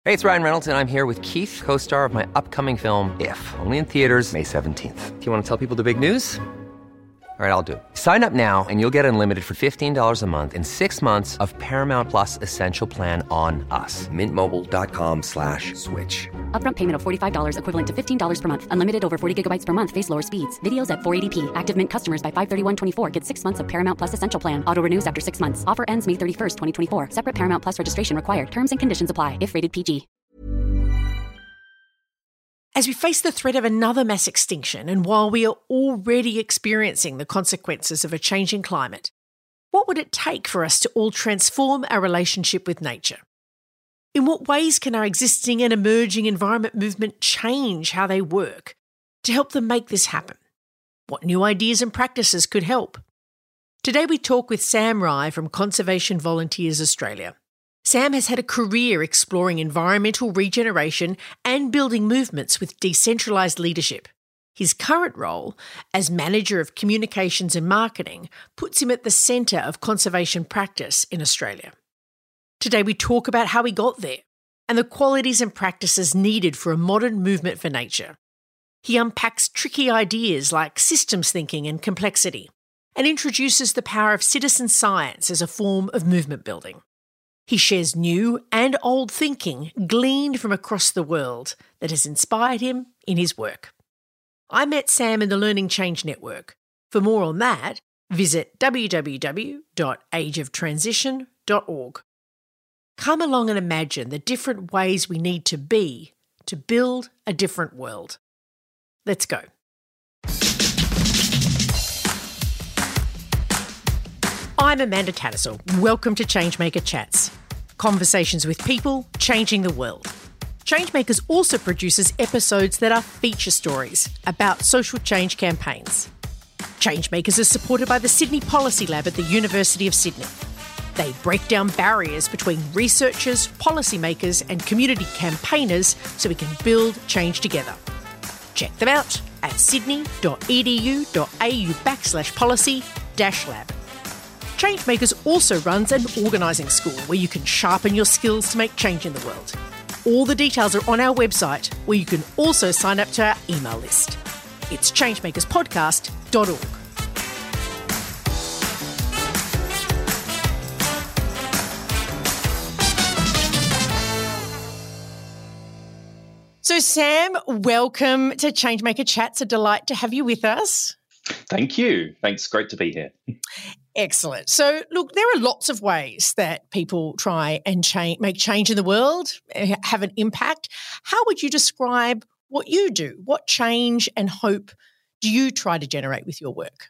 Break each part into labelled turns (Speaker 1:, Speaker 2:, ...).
Speaker 1: Hey, it's Ryan Reynolds, and I'm here with Keith, co-star of my upcoming film, If, only in theaters May 17th. Do you want to tell people the big news? All right, I'll do it. Sign up now and you'll get unlimited for $15 a month and 6 months of Paramount Plus Essential Plan on us. MintMobile.com/switch.
Speaker 2: Upfront payment of $45 equivalent to $15 per month. Unlimited over 40 gigabytes per month. Face lower speeds. Videos at 480p. Active Mint customers by 531.24 get 6 months of Paramount Plus Essential Plan. Auto renews after 6 months. Offer ends May 31st, 2024. Separate Paramount Plus registration required. Terms and conditions apply if rated PG.
Speaker 3: As we face the threat of another mass extinction, and while we are already experiencing the consequences of a changing climate, what would it take for us to all transform our relationship with nature? In what ways can our existing and emerging environment movement change how they work to help them make this happen? What new ideas and practices could help? Today we talk with Sam Rye from Conservation Volunteers Australia. Sam has had a career exploring environmental regeneration and building movements with decentralised leadership. His current role as Manager of Communications and Marketing puts him at the centre of conservation practice in Australia. Today we talk about how he got there and the qualities and practices needed for a modern movement for nature. He unpacks tricky ideas like systems thinking and complexity, and introduces the power of citizen science as a form of movement building. He shares new and old thinking gleaned from across the world that has inspired him in his work. I met Sam in the Learning Change Network. For more on that, visit www.ageoftransition.org. Come along and imagine the different ways we need to be to build a different world. Let's go. I'm Amanda Tattersall. Welcome to Changemaker Chats. Conversations with people changing the world. Changemakers also produces episodes that are feature stories about social change campaigns. Changemakers is supported by the Sydney Policy Lab at the University of Sydney. They break down barriers between researchers, policymakers and community campaigners so we can build change together. Check them out at sydney.edu.au/policy-lab. Changemakers also runs an organising school where you can sharpen your skills to make change in the world. All the details are on our website, where you can also sign up to our email list. It's changemakerspodcast.org. So Sam, welcome to Changemaker Chats. A delight to have you with us.
Speaker 4: Thank you. Thanks. Great to be here.
Speaker 3: Excellent. So, look, there are lots of ways that people try and make change in the world, have an impact. How would you describe what you do? What change and hope do you try to generate with your work?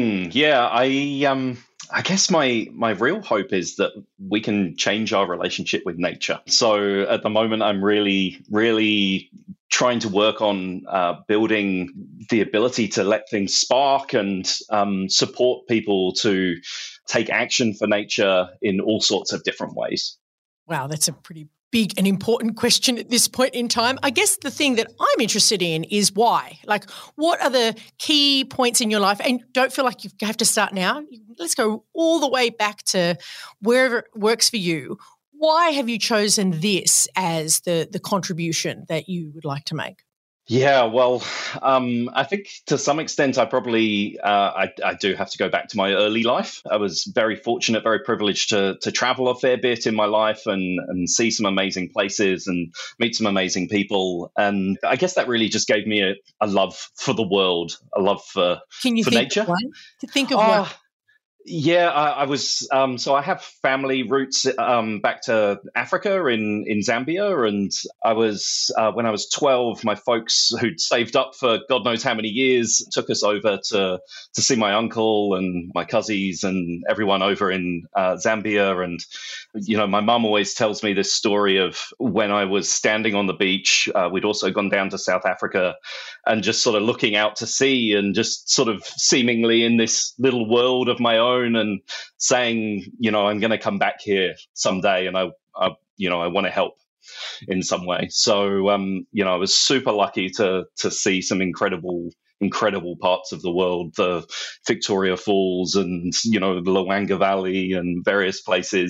Speaker 4: I guess my real hope is that we can change our relationship with nature. So at the moment, I'm really trying to work on building the ability to let things spark and support people to take action for nature in all sorts of different ways.
Speaker 3: Wow, that's a pretty big and important question at this point in time. I guess the thing that I'm interested in is why. Like, what are the key points in your life? And don't feel like you have to start now. Let's go all the way back to wherever it works for you. Why have you chosen this as the contribution that you would like to make?
Speaker 4: Yeah, well, I think to some extent I probably I do have to go back to my early life. I was very fortunate, very privileged to travel a fair bit in my life and see some amazing places and meet some amazing people. And I guess that really just gave me a love for the world, a love for nature.
Speaker 3: Think of one.
Speaker 4: Yeah, I was. So I have family roots back to Africa in Zambia, and I was when I was 12. My folks, who'd saved up for God knows how many years, took us over to see my uncle and my cousins and everyone over in Zambia. And my mum always tells me this story of when I was standing on the beach. We'd also gone down to South Africa, and just sort of looking out to sea, and just sort of seemingly in this little world of my own. And saying, I'm going to come back here someday, and I want to help in some way. So, I was super lucky to see some incredible parts of the world, the Victoria Falls and, the Luangwa Valley and various places.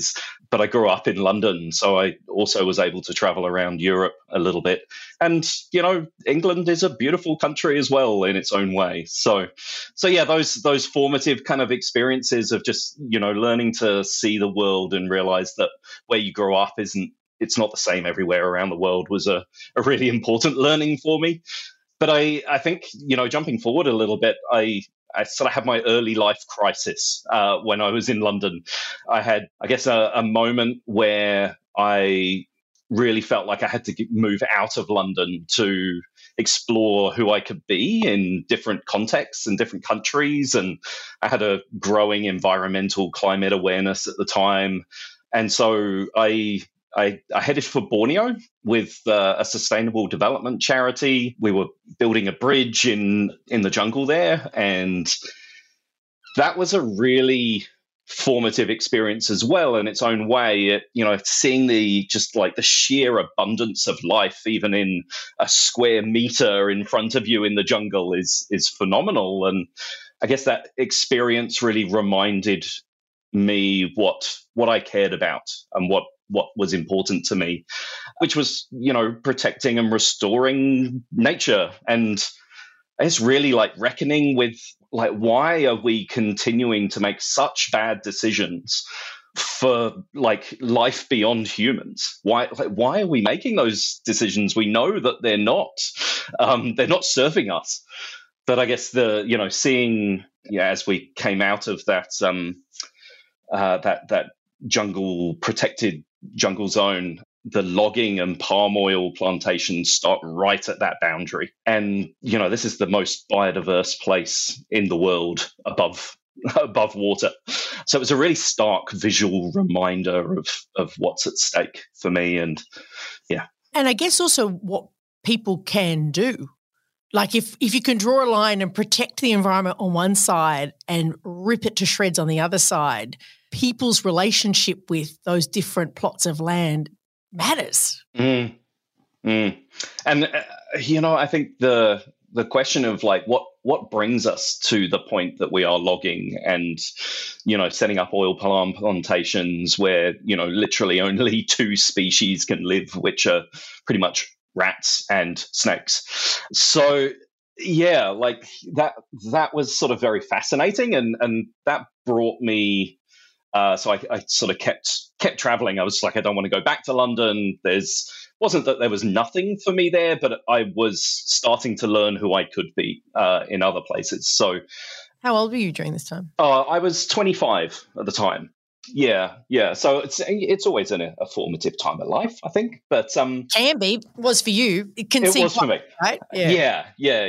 Speaker 4: but I grew up in London, so I also was able to travel around Europe a little bit. And, England is a beautiful country as well in its own way. So yeah, those formative kind of experiences of just, learning to see the world and realize that where you grow up it's not the same everywhere around the world was a really important learning for me. But I think, jumping forward a little bit, I sort of had my early life crisis when I was in London. I had, I guess, a moment where I really felt like I had to move out of London to explore who I could be in different contexts and different countries. And I had a growing environmental climate awareness at the time. And so I headed for Borneo with a sustainable development charity. We were building a bridge in the jungle there, and that was a really formative experience as well in its own way. Seeing the sheer abundance of life, even in a square meter in front of you in the jungle, is phenomenal. And I guess that experience really reminded me what I cared about and what was important to me, which was, protecting and restoring nature. And it's really reckoning with why are we continuing to make such bad decisions for life beyond humans? Why are we making those decisions? We know that they're not serving us. But I guess seeing, as we came out of that, that protected jungle zone, the logging and palm oil plantations start right at that boundary. And, this is the most biodiverse place in the world above water. So it was a really stark visual reminder of what's at stake for me. And yeah.
Speaker 3: And I guess also what people can do. Like if you can draw a line and protect the environment on one side and rip it to shreds on the other side, people's relationship with those different plots of land matters.
Speaker 4: And I think the question of what brings us to the point that we are logging and setting up oil palm plantations where literally only two species can live, which are pretty much rats and snakes. So yeah, that was sort of very fascinating, and that brought me. So I sort of kept traveling. I was I don't want to go back to London. Wasn't that there was nothing for me there, but I was starting to learn who I could be in other places. So,
Speaker 3: how old were you during this time?
Speaker 4: I was 25 at the time. Yeah. So it's always a formative time of life, I think. But
Speaker 3: can be, was for you. It
Speaker 4: was for me,
Speaker 3: right?
Speaker 4: Yeah.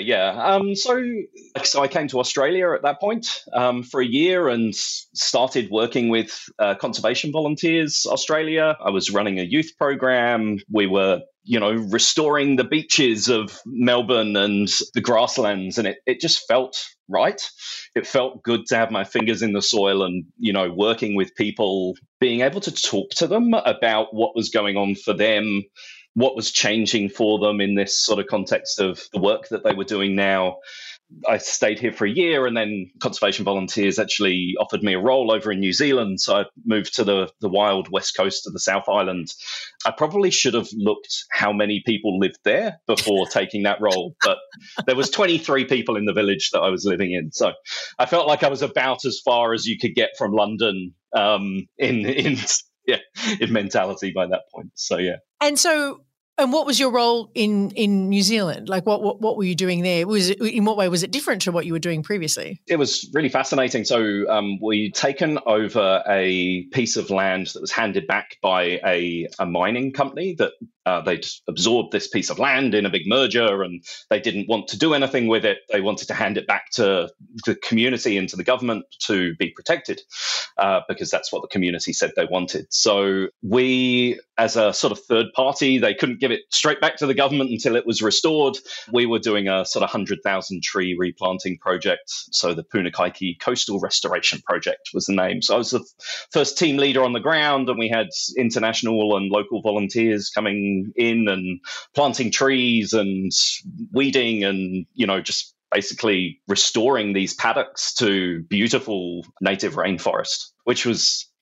Speaker 4: So I came to Australia at that point for a year and started working with Conservation Volunteers Australia. I was running a youth program. We were restoring the beaches of Melbourne and the grasslands, and it just felt right. It felt good to have my fingers in the soil and, working with people, being able to talk to them about what was going on for them, what was changing for them in this sort of context of the work that they were doing now. I stayed here for a year, and then Conservation Volunteers actually offered me a role over in New Zealand. So I moved to the wild west coast of the South Island. I probably should have looked how many people lived there before taking that role, but there was 23 people in the village that I was living in. So I felt like I was about as far as you could get from London in mentality by that point. So yeah.
Speaker 3: And what was your role in New Zealand? What were you doing there? In what way was it different to what you were doing previously?
Speaker 4: It was really fascinating. So we'd taken over a piece of land that was handed back by a mining company that they'd absorbed this piece of land in a big merger, and they didn't want to do anything with it. They wanted to hand it back to the community and to the government to be protected because that's what the community said they wanted. So we, as a sort of third party, they couldn't give it straight back to the government until it was restored. We were doing a sort of 100,000 tree replanting project. So the Punakaiki Coastal Restoration Project was the name. So I was the first team leader on the ground, and we had international and local volunteers coming in and planting trees and weeding and, just basically restoring these paddocks to beautiful native rainforest, which was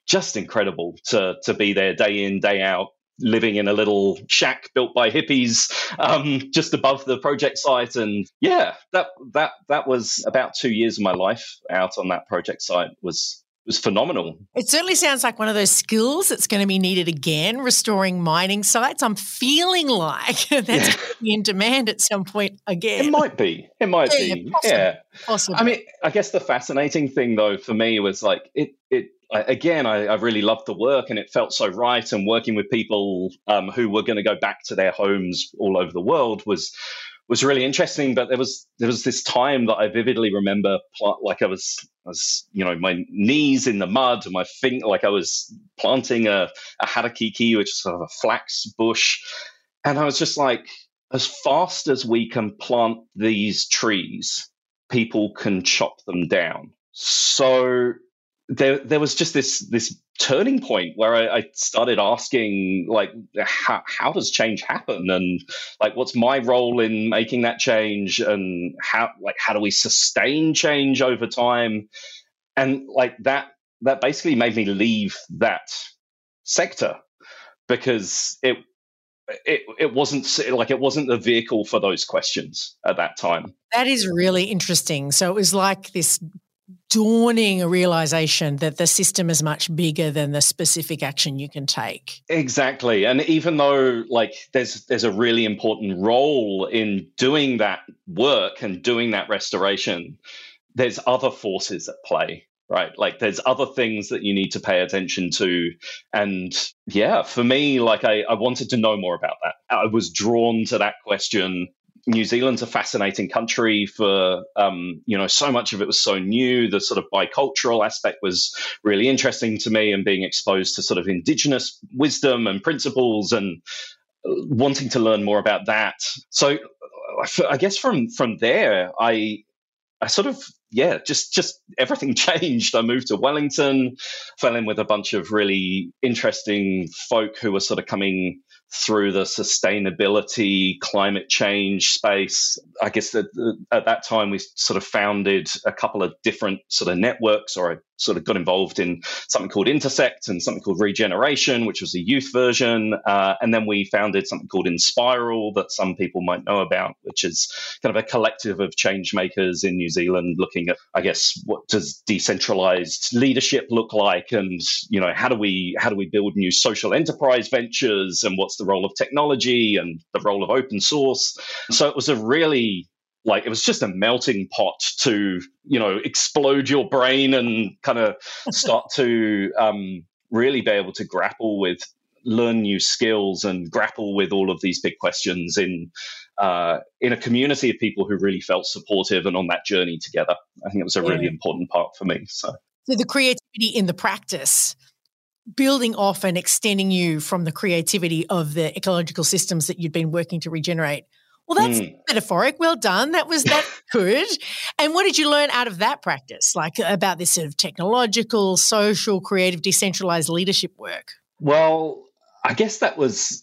Speaker 4: just incredible to be there day in, day out, living in a little shack built by hippies just above the project site. And yeah, that was about 2 years of my life out on that project site. Was phenomenal.
Speaker 3: It certainly sounds like one of those skills that's going to be needed again, restoring mining sites. I'm feeling like that's going to be in demand at some point again.
Speaker 4: It might be.
Speaker 3: Possibly.
Speaker 4: Yeah.
Speaker 3: Possibly.
Speaker 4: I mean, I guess the fascinating thing, though, for me was like I really loved the work, and it felt so right. And working with people who were going to go back to their homes all over the world was really interesting. But there was this time that I vividly remember, like I was my knees in the mud, and my finger, like I was planting a harakeke, which is sort of a flax bush, and I was just like, as fast as we can plant these trees, people can chop them down. So there was just this turning point where I started asking, like, how does change happen, and like, what's my role in making that change, and how do we sustain change over time? And like that basically made me leave that sector, because it wasn't the vehicle for those questions at that time.
Speaker 3: That is really interesting. So it was like this dawning realization that the system is much bigger than the specific action you can take.
Speaker 4: Exactly. And even though like there's a really important role in doing that work and doing that restoration, there's other forces at play, right? Like there's other things that you need to pay attention to. And yeah, for me, like I wanted to know more about that. I was drawn to that question. New Zealand's a fascinating country for, so much of it was so new. The sort of bicultural aspect was really interesting to me, and being exposed to sort of indigenous wisdom and principles, and wanting to learn more about that. So I guess from there, I sort of, just everything changed. I moved to Wellington, fell in with a bunch of really interesting folk who were sort of coming through the sustainability, climate change space. I guess that at that time we sort of founded a couple of different sort of networks, or I sort of got involved in something called Intersect and something called Regeneration, which was a youth version. And then we founded something called Inspiral that some people might know about, which is kind of a collective of change makers in New Zealand looking at, I guess, what does decentralized leadership look like? And, how do we build new social enterprise ventures, and what's the role of technology and the role of open source? So it was it was just a melting pot to, explode your brain and kind of start to really be able to learn new skills and grapple with all of these big questions in a community of people who really felt supportive and on that journey together. I think it was a really important part for me. So
Speaker 3: the creativity in the practice, building off and extending you from the creativity of the ecological systems that you'd been working to regenerate. Well, that's metaphoric. Well done. That's good. And what did you learn out of that practice, like about this sort of technological, social, creative, decentralized leadership work?
Speaker 4: Well, I guess that was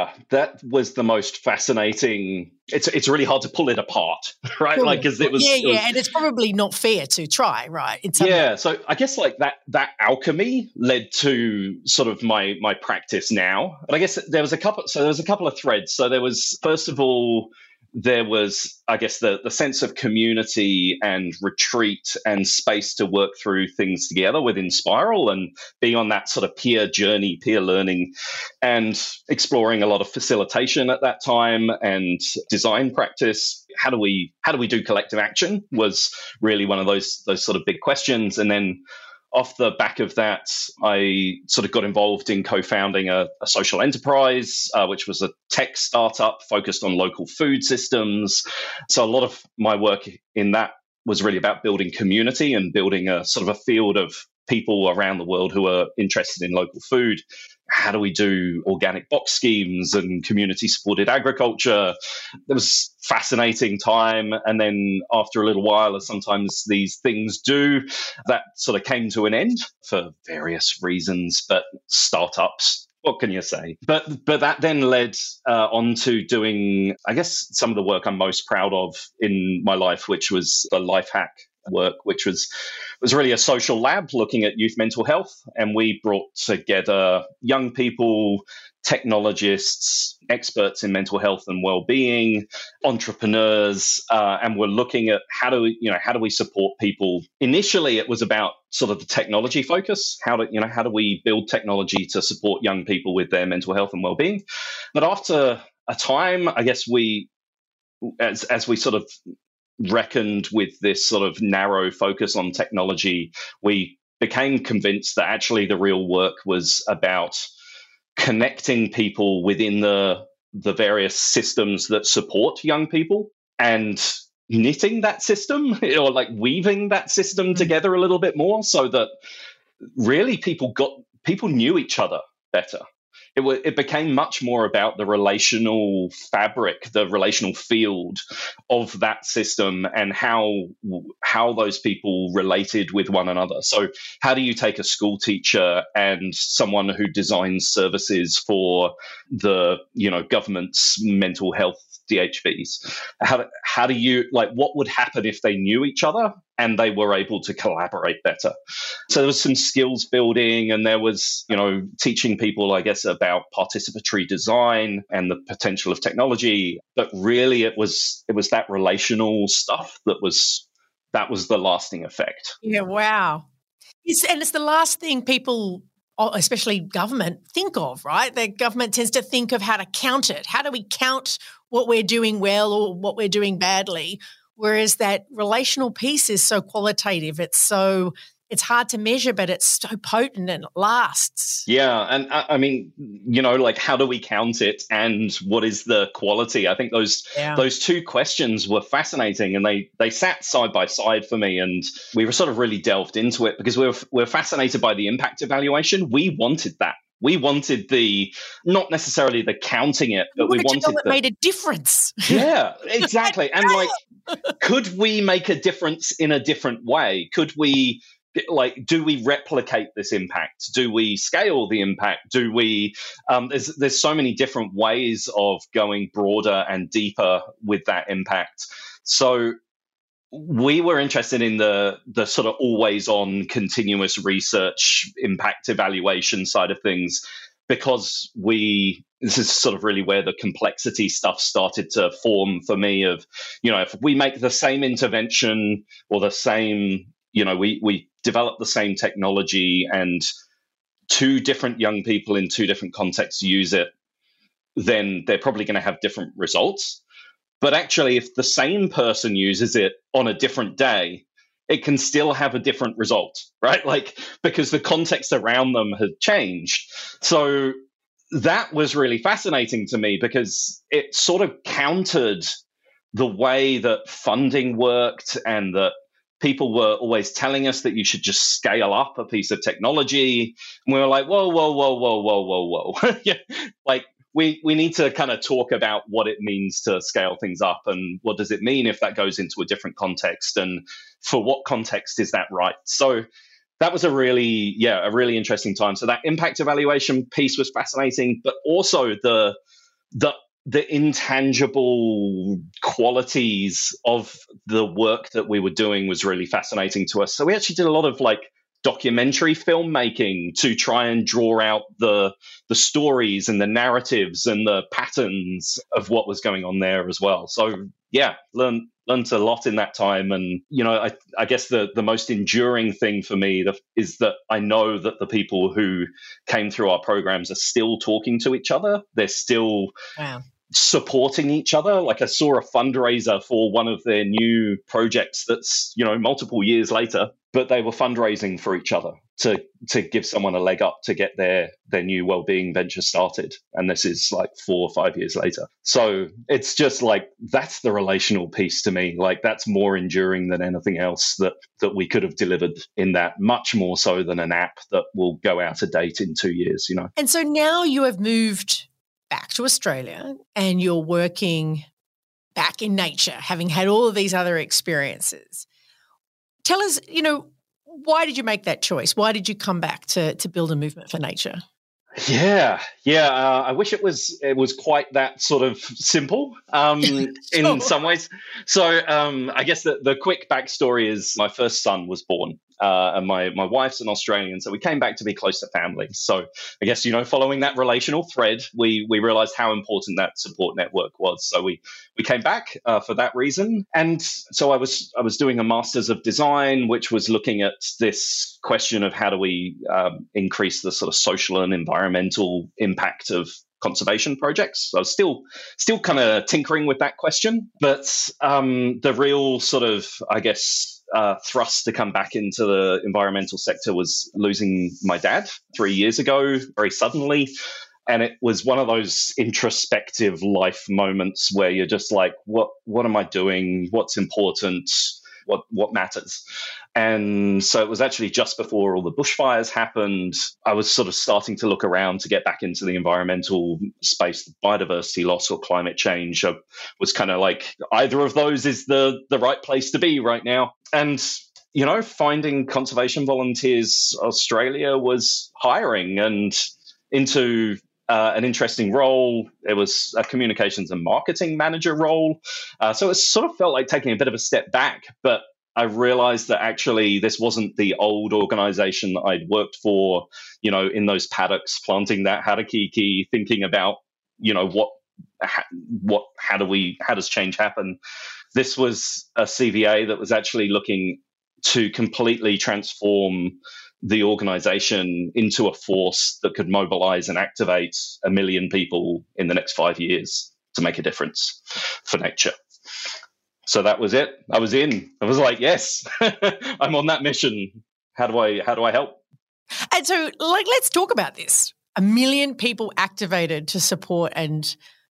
Speaker 4: the most fascinating. It's really hard to pull it apart, right?
Speaker 3: Cool.
Speaker 4: Like, because it was,
Speaker 3: and it's probably not fair to try, right?
Speaker 4: So I guess like that alchemy led to sort of my practice now. And I guess there was a couple of threads. So there was, first of all, there was, I guess, the sense of community and retreat and space to work through things together within Inspiral, and being on that sort of peer journey, peer learning, and exploring a lot of facilitation at that time and design practice. How do we do collective action was really one of those sort of big questions. And then off the back of that, I sort of got involved in co-founding a social enterprise, which was a tech startup focused on local food systems. So a lot of my work in that was really about building community and building a sort of a field of people around the world who are interested in local food. How do we do organic box schemes and community-supported agriculture? It was a fascinating time. And then after a little while, as sometimes these things do, that sort of came to an end for various reasons. But startups, what can you say? But that then led on to doing, I guess, some of the work I'm most proud of in my life, which was the Lifehack work, which was really a social lab looking at youth mental health. And we brought together young people, technologists, experts in mental health and well-being, entrepreneurs, and we're looking at how do we support people. Initially, it was about sort of the technology focus. How do we build technology to support young people with their mental health and well-being? But after a time, I guess as we sort of reckoned with this sort of narrow focus on technology, we became convinced that actually the real work was about connecting people within the various systems that support young people and knitting that system or like weaving that system together a little bit more so that really people knew each other better. It became much more about the relational fabric, the relational field of that system and how those people related with one another. So how do you take a school teacher and someone who designs services for the government's mental health DHBs? How do you, like, what would happen if they knew each other and they were able to collaborate better? So there was some skills building, and there was, teaching people, I guess, about participatory design and the potential of technology. But really, it was that relational stuff that was the lasting effect.
Speaker 3: Yeah, wow. And it's the last thing people, especially government, think of, right? The government tends to think of how to count it. How do we count what we're doing well or what we're doing badly? Whereas that relational piece is so qualitative. It's hard to measure, but it's so potent and it lasts.
Speaker 4: Yeah. And I mean, like, how do we count it and what is the quality? I think those two questions were fascinating, and they sat side by side for me. And we were sort of really delved into it because we're fascinated by the impact evaluation. We wanted that. We wanted not necessarily the counting it, but we wanted
Speaker 3: it made a difference.
Speaker 4: Yeah, exactly. And like, could we make a difference in a different way? Could we, do we replicate this impact? Do we scale the impact? Do we, there's so many different ways of going broader and deeper with that impact. So we were interested in the sort of always on continuous research impact evaluation side of things, because this is sort of really where the complexity stuff started to form for me of, if we make the same intervention or the same, we develop the same technology and two different young people in two different contexts use it, then they're probably going to have different results. But actually, if the same person uses it on a different day, it can still have a different result, right? Like, because the context around them had changed. So that was really fascinating to me because it sort of countered the way that funding worked and that people were always telling us that you should just scale up a piece of technology. And we were like, whoa. Yeah, like, we need to kind of talk about what it means to scale things up and what does it mean if that goes into a different context, and for what context is that right? So that was a really interesting time. So that impact evaluation piece was fascinating, but also the intangible qualities of the work that we were doing was really fascinating to us. So we actually did a lot of documentary filmmaking to try and draw out the stories and the narratives and the patterns of what was going on there as well. So yeah, learned a lot in that time. And, I guess the most enduring thing for me is that I know that the people who came through our programs are still talking to each other. They're still supporting each other. Like, I saw a fundraiser for one of their new projects that's, multiple years later, but they were fundraising for each other to give someone a leg up to get their new wellbeing venture started. And this is 4 or 5 years later. So it's just that's the relational piece to me. That's more enduring than anything else that we could have delivered in that, much more so than an app that will go out of date in 2 years,
Speaker 3: And so now you have moved back to Australia and you're working back in nature, having had all of these other experiences. Tell us, why did you make that choice? Why did you come back to build a movement for nature?
Speaker 4: I wish it was quite that sort of simple in
Speaker 3: Sure.
Speaker 4: some ways. So I guess the quick backstory is my first son was born, and my wife's an Australian, so we came back to be close to family. So I guess following that relational thread, we realized how important that support network was. So we came back for that reason, and so I was doing a master's of design, which was looking at this question of how do we increase the sort of social and environmental impact of conservation projects. So I was still kind of tinkering with that question, but the real sort of, I guess, thrust to come back into the environmental sector was losing my dad 3 years ago, very suddenly. And it was one of those introspective life moments where you're just like, what am I doing? What's important? What matters? And so it was actually just before all the bushfires happened. I was sort of starting to look around to get back into the environmental space, biodiversity loss or climate change. I was kind of like, either of those is the right place to be right now. And finding Conservation Volunteers Australia was hiring and into an interesting role. It was a communications and marketing manager role. So it sort of felt like taking a bit of a step back, but I realized that actually this wasn't the old organization that I'd worked for, in those paddocks, planting that harakiki, thinking about, how does change happen? This was a CVA that was actually looking to completely transform the organization into a force that could mobilize and activate 1 million people in the next 5 years to make a difference for nature. So that was it. I was in. I was like, yes, I'm on that mission. How do I help?
Speaker 3: And so, let's talk about this. 1 million people activated to support and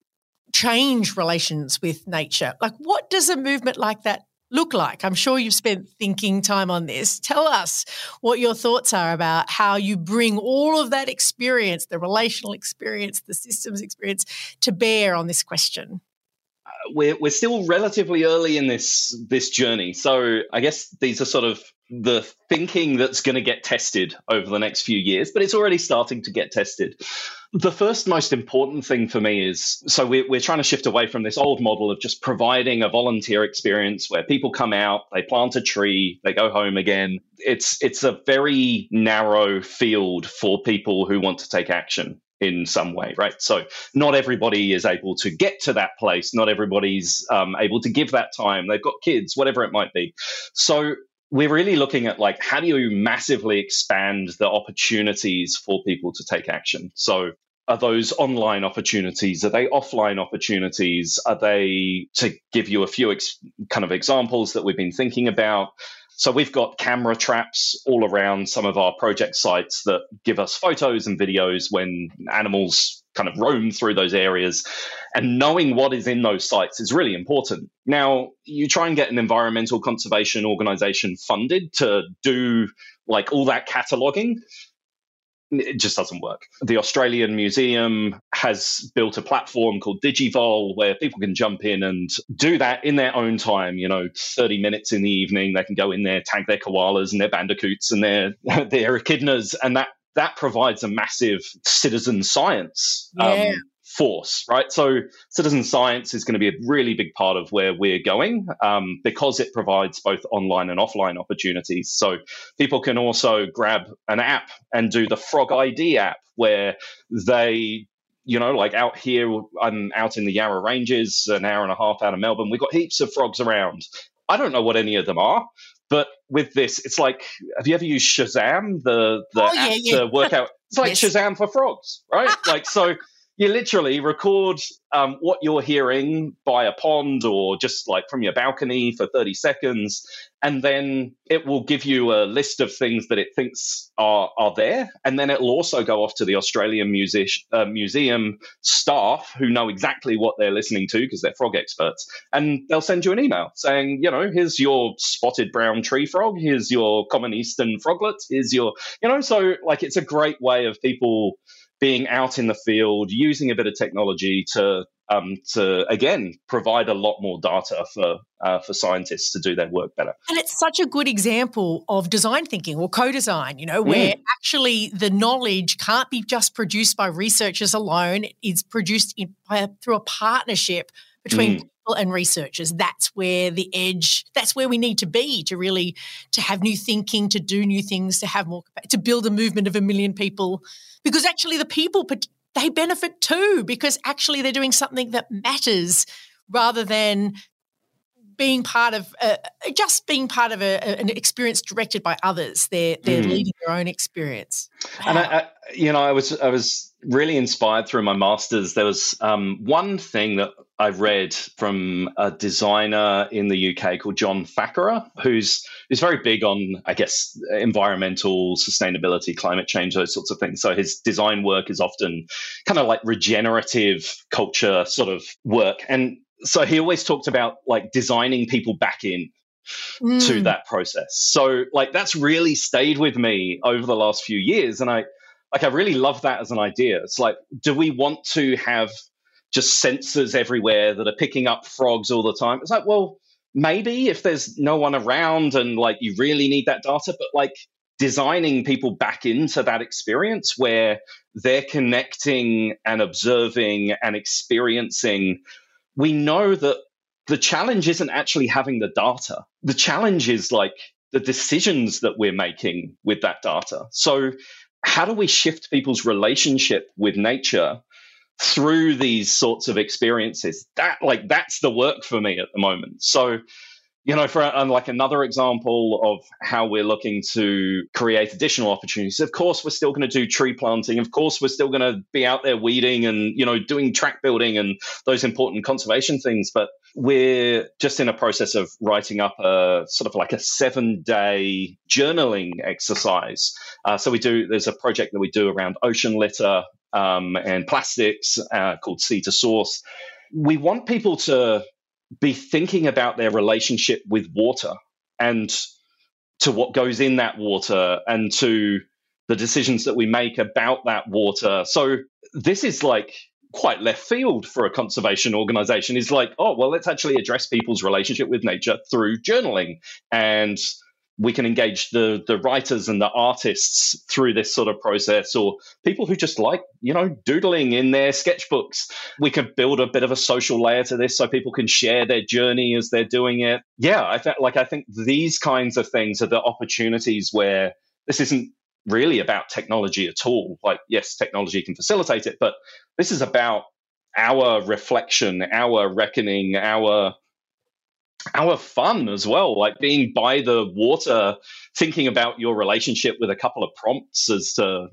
Speaker 3: change relations with nature. What does a movement like that look like? I'm sure you've spent thinking time on this. Tell us what your thoughts are about how you bring all of that experience, the relational experience, the systems experience, to bear on this question.
Speaker 4: We're still relatively early in this journey. So I guess these are sort of the thinking that's going to get tested over the next few years, but it's already starting to get tested. The first most important thing for me is, so we're trying to shift away from this old model of just providing a volunteer experience where people come out, they plant a tree, they go home again. It's a very narrow field for people who want to take action in some way, right? So not everybody is able to get to that place. Not everybody's able to give that time. They've got kids, whatever it might be. So we're really looking at how do you massively expand the opportunities for people to take action? So are those online opportunities? Are they offline opportunities? Are they, to give you a few kind of examples that we've been thinking about? So we've got camera traps all around some of our project sites that give us photos and videos when animals kind of roam through those areas. And knowing what is in those sites is really important. Now, you try and get an environmental conservation organization funded to do all that cataloging. It just doesn't work. The Australian Museum has built a platform called Digivol where people can jump in and do that in their own time, 30 minutes in the evening. They can go in there, tag their koalas and their bandicoots and their echidnas, and that provides a massive citizen science force, right? So citizen science is going to be a really big part of where we're going because it provides both online and offline opportunities. So people can also grab an app and do the Frog ID app where they, out here, I'm out in the Yarra Ranges, an hour and a half out of Melbourne. We've got heaps of frogs around. I don't know what any of them are, but with this, it's like, have you ever used Shazam, the app to work out? It's like Shazam for frogs, right? So you literally record what you're hearing by a pond or just from your balcony for 30 seconds. And then it will give you a list of things that it thinks are there. And then it'll also go off to the Australian Museum staff who know exactly what they're listening to because they're frog experts. And they'll send you an email saying, here's your spotted brown tree frog. Here's your common eastern froglet. Here's your, so it's a great way of people being out in the field, using a bit of technology to to again provide a lot more data for scientists to do their work better.
Speaker 3: And it's such a good example of design thinking or co-design, where actually the knowledge can't be just produced by researchers alone. It's produced through a partnership between people and researchers. That's where the edge, that's where we need to be to have new thinking, to do new things, to have more, to build a movement of 1 million people. Because actually the people, they benefit too, because actually they're doing something that matters rather than being part of an experience directed by others. They're leading their own experience. Wow.
Speaker 4: And I was really inspired through my master's. There was one thing that I read from a designer in the UK called John Thakura, who's very big on, I guess, environmental sustainability, climate change, those sorts of things. So his design work is often kind of like regenerative culture sort of work. And so he always talked about like designing people back in to that process. So like that's really stayed with me over the last few years. And I really love that as an idea. It's like, do we want to have just sensors everywhere that are picking up frogs all the time? It's like, well, maybe if there's no one around and like you really need that data, but like designing people back into that experience where they're connecting and observing and experiencing. We know that the challenge isn't actually having the data. The challenge is like the decisions that we're making with that data. So how do we shift people's relationship with nature through these sorts of experiences? That's the work for me at the moment. So, for like another example of how we're looking to create additional opportunities, of course, we're still going to do tree planting. Of course, we're still going to be out there weeding and, doing track building and those important conservation things. But we're just in a process of writing up a sort of like a 7-day journaling exercise. So there's a project that we do around ocean litter and plastics called Sea to Source. We want people to be thinking about their relationship with water and to what goes in that water and to the decisions that we make about that water. So this is like quite left field for a conservation organization. Is like, oh, well, let's actually address people's relationship with nature through journaling. And we can engage the writers and the artists through this sort of process, or people who just like, doodling in their sketchbooks. We could build a bit of a social layer to this so people can share their journey as they're doing it. Yeah, I think these kinds of things are the opportunities where this isn't really about technology at all. Like, yes, technology can facilitate it, but this is about our reflection, our reckoning, our fun as well, like being by the water, thinking about your relationship with a couple of prompts as to,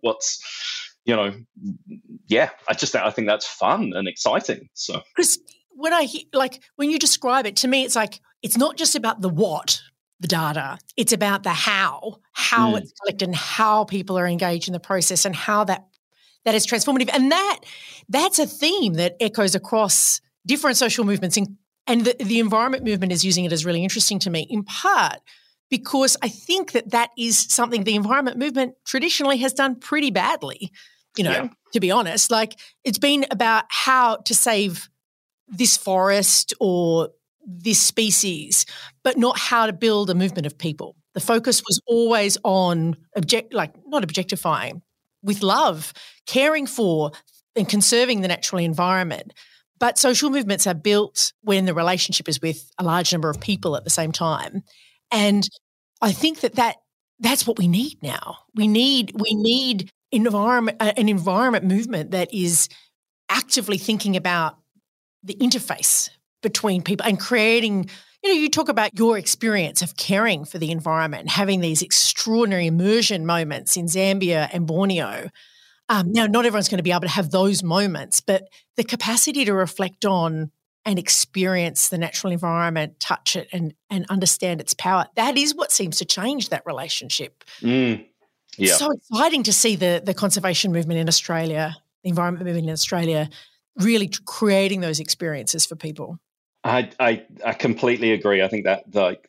Speaker 4: I think that's fun and exciting. So,
Speaker 3: because when I hear, when you describe it, to me, it's like, it's not just about the what, the data, it's about the how it's collected and how people are engaged in the process and how that is transformative. And that's a theme that echoes across different social movements. And the environment movement is using it as really interesting to me, in part because I think that is something the environment movement traditionally has done pretty badly, to be honest. Like, it's been about how to save this forest or this species, but not how to build a movement of people. The focus was always on not objectifying, with love, caring for and conserving the natural environment. But social movements are built when the relationship is with a large number of people at the same time. And I think that's what we need now. We need an environment movement that is actively thinking about the interface between people and creating, you talk about your experience of caring for the environment and having these extraordinary immersion moments in Zambia and Borneo. Now, not everyone's going to be able to have those moments, but the capacity to reflect on and experience the natural environment, touch it and understand its power, that is what seems to change that relationship. Yeah. It's so exciting to see the conservation movement in Australia, the environment movement in Australia, really creating those experiences for people.
Speaker 4: I completely agree. I think that the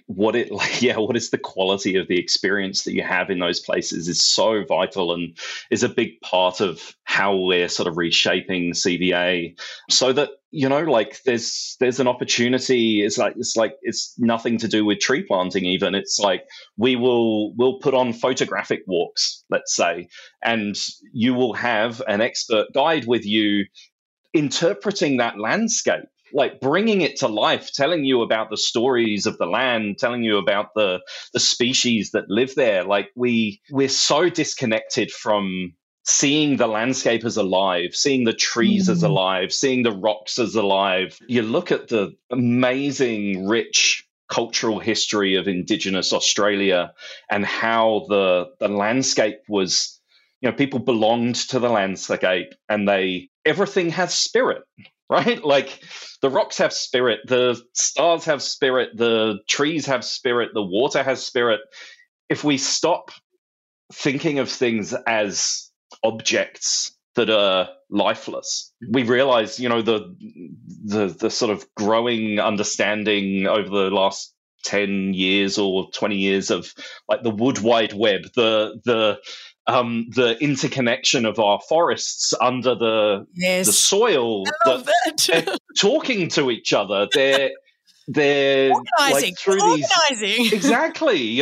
Speaker 4: what is the quality of the experience that you have in those places is so vital and is a big part of how we're sort of reshaping CVA, so that, like there's an opportunity. It's nothing to do with tree planting even. It's like we'll put on photographic walks, let's say, and you will have an expert guide with you interpreting that landscape, like bringing it to life, telling you about the stories of the land, telling you about the species that live there. Like we're so disconnected from seeing the landscape as alive, seeing the trees as alive, seeing the rocks as alive. You look at the amazing, rich cultural history of Indigenous Australia and how the landscape was, people belonged to the landscape, and everything has spirit, right? Like the rocks have spirit, the stars have spirit, the trees have spirit, the water has spirit. If we stop thinking of things as objects that are lifeless, we realize, the sort of growing understanding over the last 10 years or 20 years of like the wood wide web, the interconnection of our forests under the soil, that talking to each other. They're
Speaker 3: organizing,
Speaker 4: like through these exactly.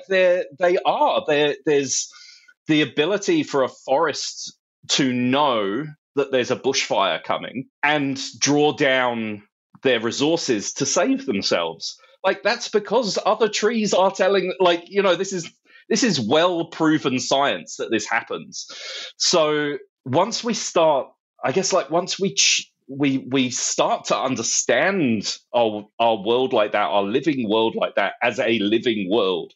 Speaker 4: There's the ability for a forest to know that there's a bushfire coming and draw down their resources to save themselves. Like that's because other trees are telling, this is well-proven science that this happens. So once we start, I guess, once we start to understand our world like that, our living world like that, as a living world,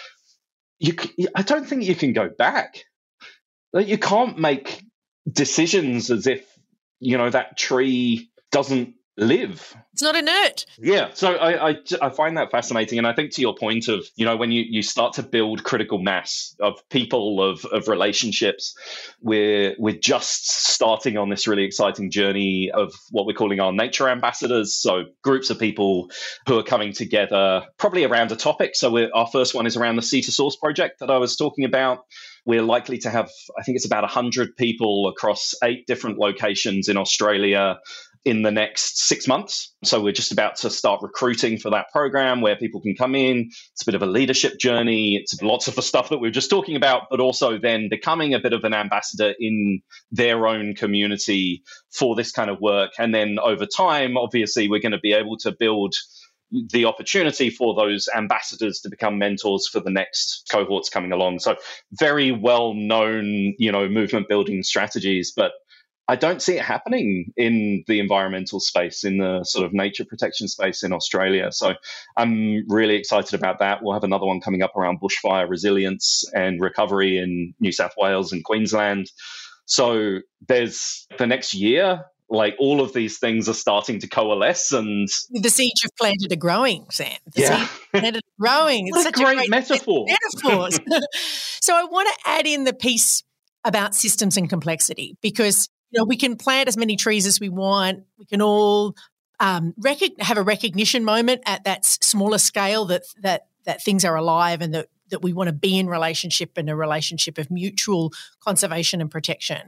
Speaker 4: I don't think you can go back. You can't make decisions as if, that tree doesn't live.
Speaker 3: It's not inert.
Speaker 4: Yeah. So I find that fascinating. And I think to your point of, when you start to build critical mass of people, of relationships, we're just starting on this really exciting journey of what we're calling our nature ambassadors. So groups of people who are coming together probably around a topic. So our first one is around the Sea to Source project that I was talking about. We're likely to have, I think it's about 100 people across 8 different locations in Australia in the next 6 months. So we're just about to start recruiting for that program where people can come in. It's a bit of a leadership journey. It's lots of the stuff that we were just talking about, but also then becoming a bit of an ambassador in their own community for this kind of work. And then over time, obviously, we're going to be able to build the opportunity for those ambassadors to become mentors for the next cohorts coming along. So very well-known, movement building strategies, but I don't see it happening in the environmental space, in the sort of nature protection space in Australia. So I'm really excited about that. We'll have another one coming up around bushfire resilience and recovery in New South Wales and Queensland. So there's the next year, like all of these things are starting to coalesce, and
Speaker 3: the seeds you've planted are growing, Sam. The seeds planted are growing. It's
Speaker 4: such a great metaphor.
Speaker 3: Metaphors. So I want to add in the piece about systems and complexity, because we can plant as many trees as we want. We can all have a recognition moment at that smaller scale that things are alive and that we want to be in relationship, and a relationship of mutual conservation and protection.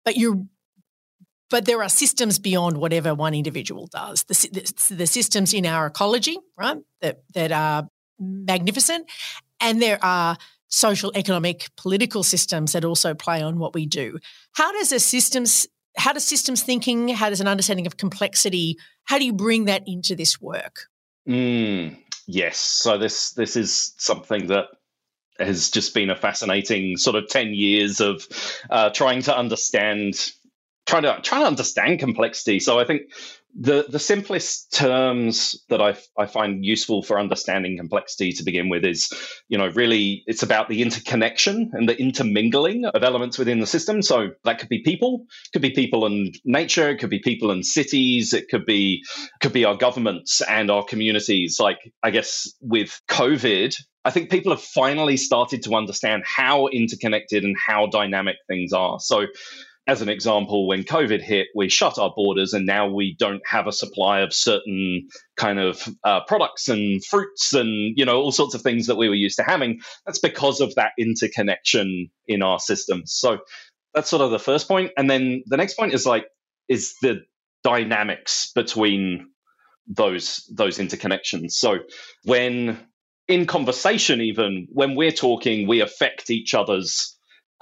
Speaker 3: But there are systems beyond whatever one individual does. The systems in our ecology, right, that are magnificent, and there are social, economic, political systems that also play on what we do. How does systems thinking, how does an understanding of complexity, how do you bring that into this work?
Speaker 4: Yes. So this is something that has just been a fascinating sort of 10 years of trying to understand complexity. So I think the simplest terms that I find useful for understanding complexity to begin with is, really it's about the interconnection and the intermingling of elements within the system. So that could be people and nature, it could be people and cities, it could be our governments and our communities. Like, I guess with COVID, I think people have finally started to understand how interconnected and how dynamic things are. So as an example, when COVID hit, we shut our borders and now we don't have a supply of certain kind of products and fruits and, all sorts of things that we were used to having. That's because of that interconnection in our systems. So that's sort of the first point. And then the next point is the dynamics between those interconnections. So when in conversation, even when we're talking, we affect each other's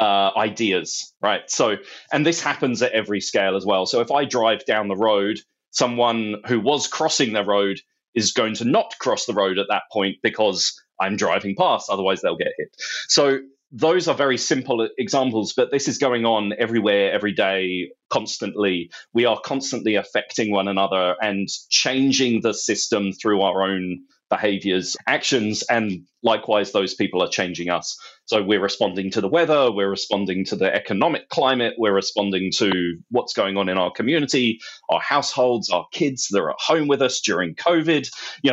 Speaker 4: ideas, right? So, and this happens at every scale as well. So if I drive down the road, someone who was crossing the road is going to not cross the road at that point because I'm driving past, otherwise they'll get hit. So those are very simple examples, but this is going on everywhere, every day, constantly. We are constantly affecting one another and changing the system through our own behaviors, actions, and likewise, those people are changing us. So we're responding to the weather, we're responding to the economic climate, we're responding to what's going on in our community, our households, our kids that are at home with us during COVID.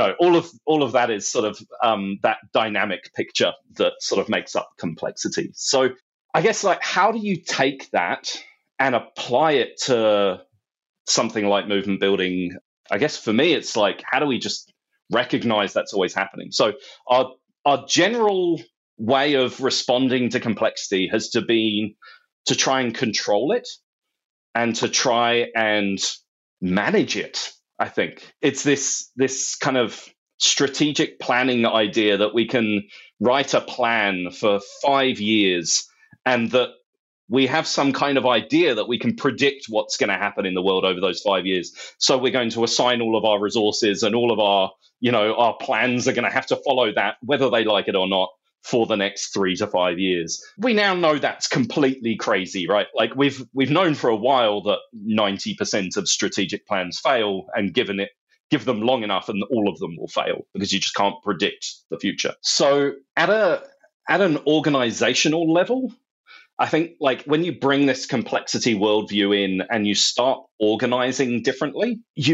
Speaker 4: All of that is sort of that dynamic picture that sort of makes up complexity. So I guess how do you take that and apply it to something like movement building? I guess for me, it's how do we just recognize that's always happening? So our general way of responding to complexity has to be to try and control it and to try and manage it. I think it's this kind of strategic planning idea that we can write a plan for 5 years and that we have some kind of idea that we can predict what's going to happen in the world over those 5 years. So we're going to assign all of our resources and all of our plans are going to have to follow that, whether they like it or not, for the next 3 to 5 years. We now know that's completely crazy, right? We've known for a while that 90% of strategic plans fail, and give them long enough and all of them will fail because you just can't predict the future. So at an organizational level, I think when you bring this complexity worldview in and you start organizing differently, you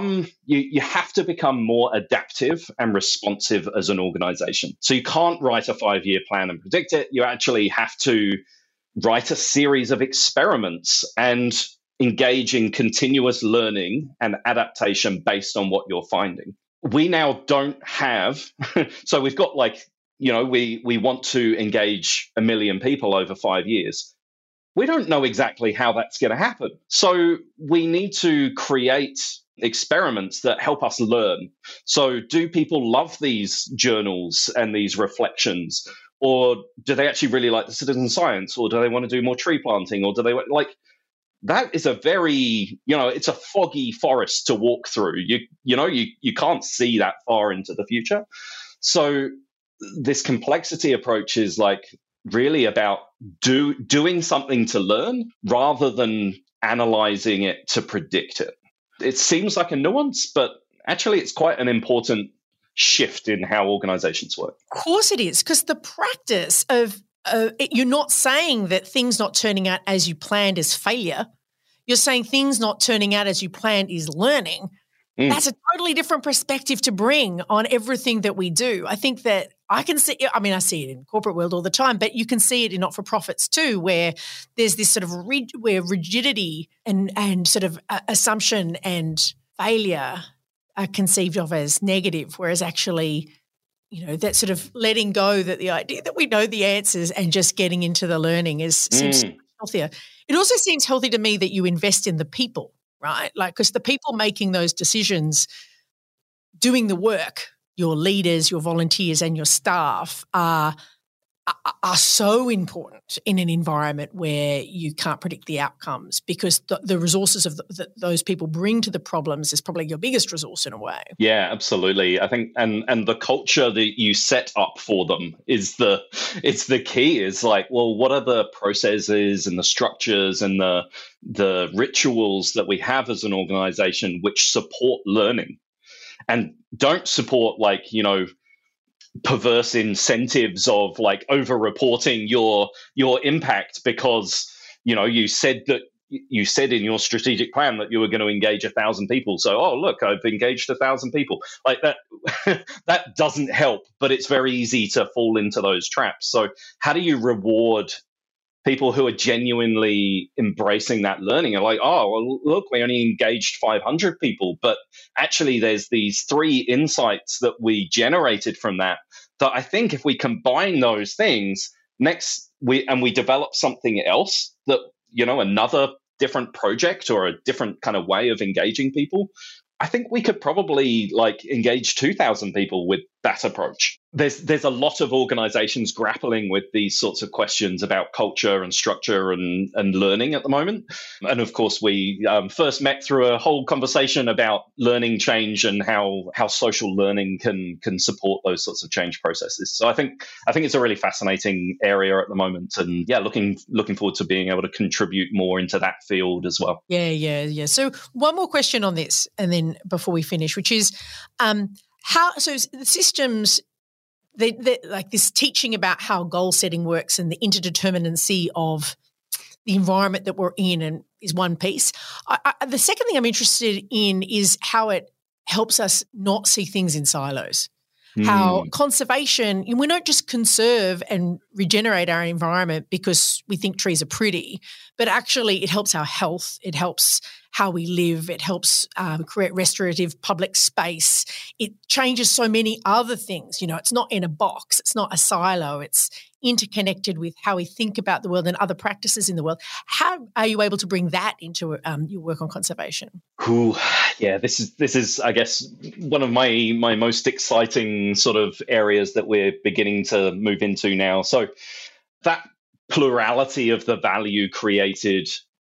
Speaker 4: have to become more adaptive and responsive as an organization. So you can't write a 5-year plan and predict it. You actually have to write a series of experiments and engage in continuous learning and adaptation based on what you're finding. We now don't have, so we've got we want to engage 1 million people over 5 years. We don't know exactly how that's going to happen. So we need to create experiments that help us learn. So do people love these journals and these reflections? Or do they actually really like the citizen science? Or do they want to do more tree planting? Or do they that is a very, it's a foggy forest to walk through. You can't see that far into the future. So this complexity approach is really about doing something to learn rather than analyzing it to predict it. It seems like a nuance, but actually it's quite an important shift in how organizations work.
Speaker 3: Of course it is, because the practice of you're not saying that things not turning out as you planned is failure. You're saying things not turning out as you planned is learning. That's a totally different perspective to bring on everything that we do. I think that I see it in corporate world all the time, but you can see it in not-for-profits too, where there's this sort of where rigidity and sort of assumption and failure are conceived of as negative, whereas actually, that sort of letting go, that the idea that we know the answers and just getting into the learning seems healthier. It also seems healthy to me that you invest in the people, right? Because the people making those decisions, doing the work, your leaders, your volunteers and your staff are so important in an environment where you can't predict the outcomes, because the resources that those people bring to the problems is probably your biggest resource in a way.
Speaker 4: Yeah, absolutely. I think and the culture that you set up for them is the key. Is what are the processes and the structures and the rituals that we have as an organization which support learning and don't support perverse incentives of over-reporting your impact because you said in your strategic plan that you were going to engage 1,000 people. So, look, I've engaged 1,000 people. That that doesn't help, but it's very easy to fall into those traps. So how do you reward people who are genuinely embracing that learning are like, oh, well, look, we only engaged 500 people, but actually there's these 3 insights that we generated from that I think if we combine those things, we develop something else that, another different project or a different kind of way of engaging people, I think we could probably engage 2,000 people with that approach. There's a lot of organizations grappling with these sorts of questions about culture and structure and learning at the moment. And of course, we first met through a whole conversation about learning change and how social learning can support those sorts of change processes. So I think it's a really fascinating area at the moment, and looking forward to being able to contribute more into that field as well.
Speaker 3: Yeah. So one more question on this, and then before we finish, which is so the systems, they like this teaching about how goal setting works and the interdeterminacy of the environment that we're in and is one piece. The second thing I'm interested in is how it helps us not see things in silos. How conservation, we don't just conserve and regenerate our environment because we think trees are pretty, but actually it helps our health, it helps how we live, it helps create restorative public space. It changes so many other things. It's not in a box, it's not a silo, it's interconnected with how we think about the world and other practices in the world. How are you able to bring that into your work on conservation?
Speaker 4: Yeah, this is, I guess, one of my most exciting sort of areas that we're beginning to move into now. So that plurality of the value created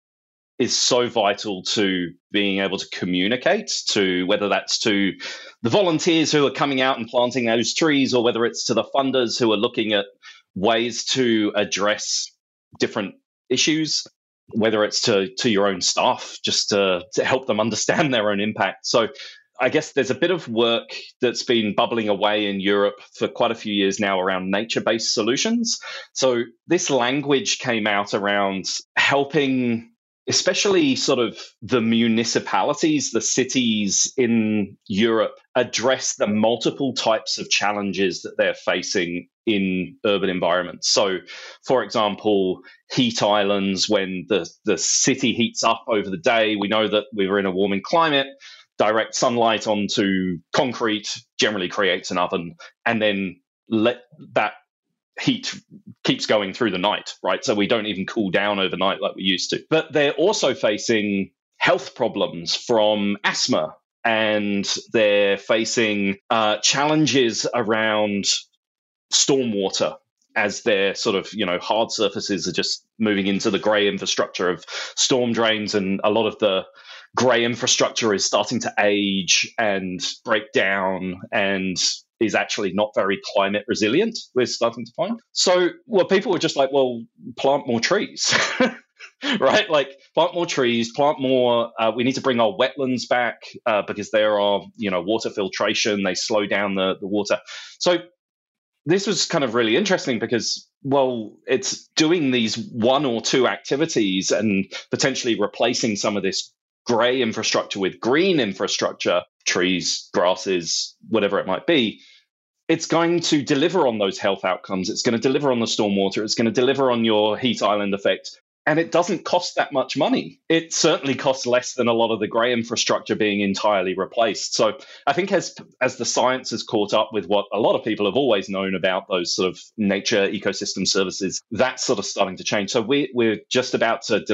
Speaker 4: is so vital to being able to communicate to, whether that's to the volunteers who are coming out and planting those trees, or whether it's to the funders who are looking at ways to address different issues, whether it's to your own staff, just to help them understand their own impact. So I guess there's a bit of work that's been bubbling away in Europe for quite a few years now around nature-based solutions. So this language came out around helping especially sort of the municipalities, the cities in Europe, address the multiple types of challenges that they're facing in urban environments. So, for example, heat islands, when the city heats up over the day, we know that we're in a warming climate. Direct sunlight onto concrete generally creates an oven, and then let that heat keeps going through the night, right? So we don't even cool down overnight like we used to. But they're also facing health problems from asthma, and they're facing challenges around stormwater as their sort of, hard surfaces are just moving into the grey infrastructure of storm drains, and a lot of the grey infrastructure is starting to age and break down and is actually not very climate resilient, we're starting to find. So, people were just like, plant more trees, right? Plant more trees, plant more. We need to bring our wetlands back because there are, water filtration. They slow down the water. So this was kind of really interesting because, it's doing these 1 or 2 activities and potentially replacing some of this grey infrastructure with green infrastructure, trees, grasses, whatever it might be. It's going to deliver on those health outcomes. It's going to deliver on the stormwater. It's going to deliver on your heat island effect. And it doesn't cost that much money. It certainly costs less than a lot of the grey infrastructure being entirely replaced. So I think as the science has caught up with what a lot of people have always known about those sort of nature ecosystem services, that's sort of starting to change. So we're just about to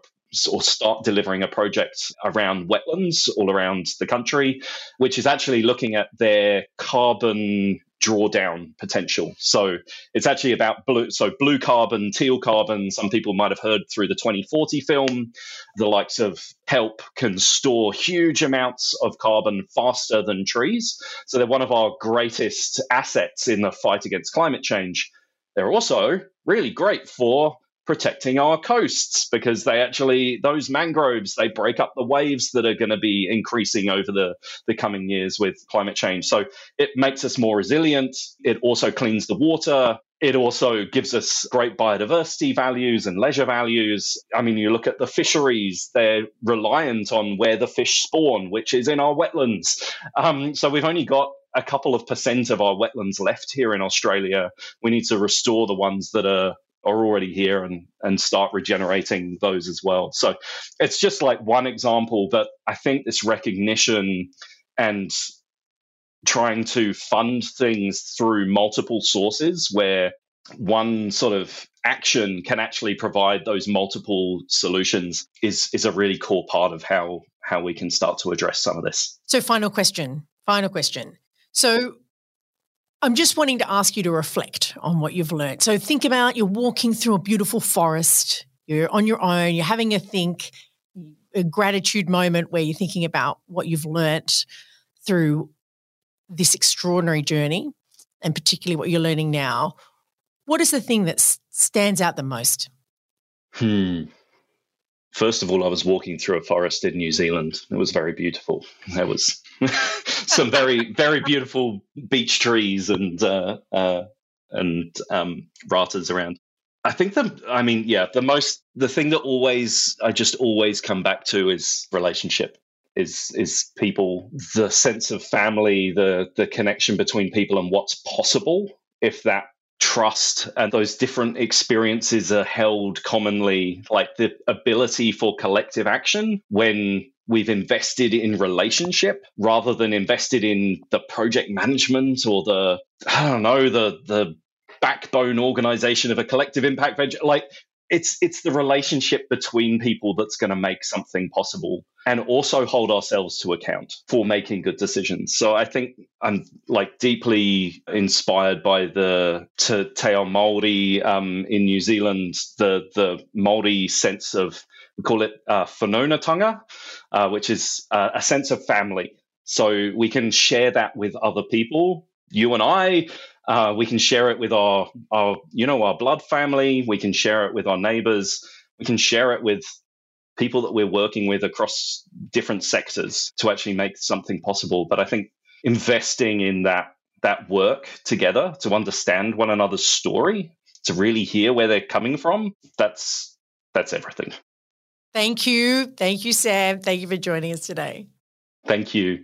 Speaker 4: start delivering a project around wetlands all around the country, which is actually looking at their carbon drawdown potential. So it's actually about blue carbon, teal carbon. Some people might have heard through the 2040 film, the likes of kelp can store huge amounts of carbon faster than trees. So they're one of our greatest assets in the fight against climate change. They're also really great for protecting our coasts because those mangroves, they break up the waves that are going to be increasing over the coming years with climate change. So it makes us more resilient. It also cleans the water. It also gives us great biodiversity values and leisure values. I mean, you look at the fisheries, they're reliant on where the fish spawn, which is in our wetlands. So we've only got a couple of % of our wetlands left here in Australia. We need to restore the ones that are are already here and start regenerating those as well. So it's just like one example, but I think this recognition and trying to fund things through multiple sources where one sort of action can actually provide those multiple solutions is a really core part of how we can start to address some of this.
Speaker 3: So final question. So I'm just wanting to ask you to reflect on what you've learned. So think about you're walking through a beautiful forest, you're on your own, you're having a gratitude moment where you're thinking about what you've learned through this extraordinary journey and particularly what you're learning now. What is the thing that stands out the most?
Speaker 4: First of all, I was walking through a forest in New Zealand. It was very beautiful. There was some very, very beautiful beech trees and ratas around. I think the thing that I just always come back to is relationship, is people, the sense of family, the connection between people and what's possible if that trust and those different experiences are held commonly, like the ability for collective action when we've invested in relationship rather than invested in the project management or the backbone organization of a collective impact venture. Like it's the relationship between people that's going to make something possible and also hold ourselves to account for making good decisions. So I think I'm deeply inspired by the Te Ao Māori in New Zealand, the Māori sense of, we call it whanaungatanga, which is a sense of family. So we can share that with other people. You and I, we can share it with our blood family. We can share it with our neighbors. We can share it with people that we're working with across different sectors to actually make something possible. But I think investing in that work together to understand one another's story, to really hear where they're coming from, that's everything.
Speaker 3: Thank you. Thank you, Sam. Thank you for joining us today.
Speaker 4: Thank you.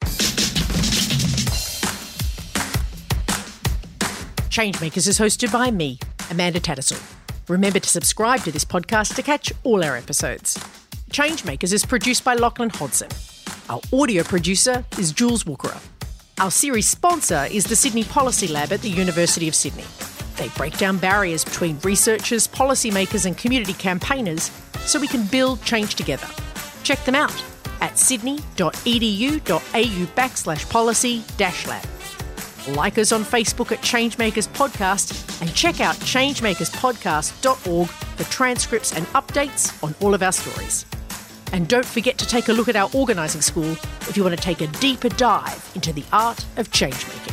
Speaker 3: Changemakers is hosted by me, Amanda Tattersall. Remember to subscribe to this podcast to catch all our episodes. Changemakers is produced by Lachlan Hodson. Our audio producer is Jules Walker. Our series sponsor is the Sydney Policy Lab at the University of Sydney. They break down barriers between researchers, policymakers and community campaigners so we can build change together. Check them out at sydney.edu.au/policy-lab. Like us on Facebook at Changemakers Podcast and check out changemakerspodcast.org for transcripts and updates on all of our stories. And don't forget to take a look at our organising school if you want to take a deeper dive into the art of changemaking.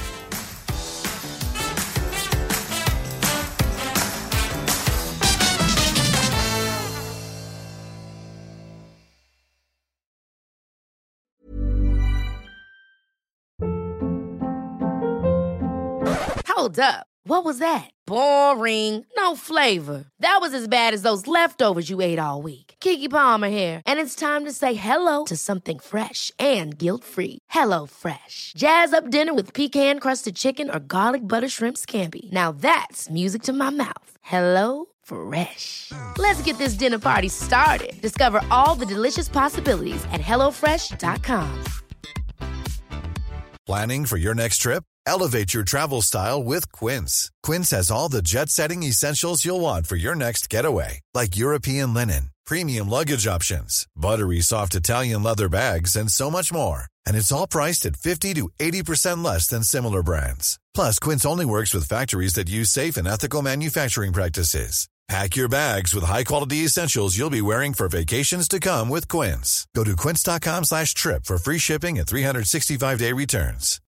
Speaker 5: Hold up. What was that? Boring. No flavor. That was as bad as those leftovers you ate all week. Keke Palmer here, and it's time to say hello to something fresh and guilt-free. HelloFresh. Jazz up dinner with pecan-crusted chicken or garlic butter shrimp scampi. Now that's music to my mouth. HelloFresh. Let's get this dinner party started. Discover all the delicious possibilities at HelloFresh.com.
Speaker 6: Planning for your next trip? Elevate your travel style with Quince. Quince has all the jet-setting essentials you'll want for your next getaway, like European linen, premium luggage options, buttery soft Italian leather bags, and so much more. And it's all priced at 50 to 80% less than similar brands. Plus, Quince only works with factories that use safe and ethical manufacturing practices. Pack your bags with high-quality essentials you'll be wearing for vacations to come with Quince. Go to quince.com/trip for free shipping and 365-day returns.